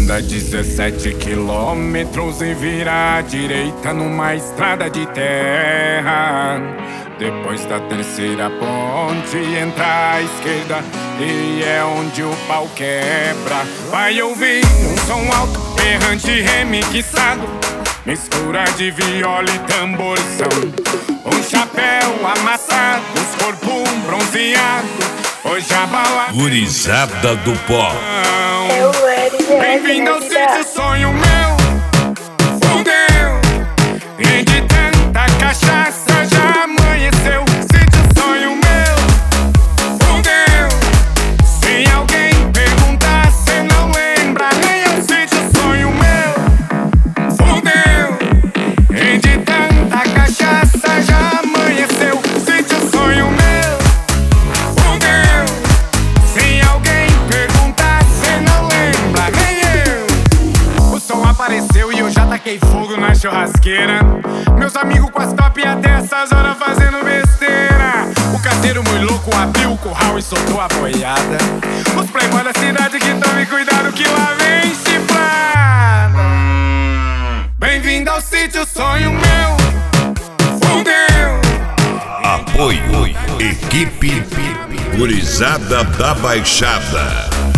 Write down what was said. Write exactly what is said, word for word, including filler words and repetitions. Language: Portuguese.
Anda dezessete quilômetros e vira à direita numa estrada de terra. Depois da terceira ponte entra à esquerda e é onde o pau quebra. Vai ouvir um som alto, berrante remixado, mistura de viola e tamborzão. Um chapéu amassado, os corpos bronzeados, hoje a bala Gurizada do Pó. Bem-vindo ao sítio sonho meu. Fudeu, e de tanta cachaça já amanheceu. Sítio sonho meu. Fudeu, se alguém perguntar, cê não lembra nem é o sítio sonho meu. Fudeu, e de tanta cachaça já amanheceu. Sítio sonho meu. Fudeu, se alguém perguntar, cê não lembra nem eu. O som apareceu e eu já taquei fogo na churrasqueira. Meus amigos com as top até essas horas fazendo besteira. O caseiro muito louco abriu o curral e soltou a boiada. Os playboy da cidade que tomem cuidado que lá vem chifrada. Bem-vindo ao sítio sonho meu. Fudeu. Apoio Equipe Gurizada da Baixada.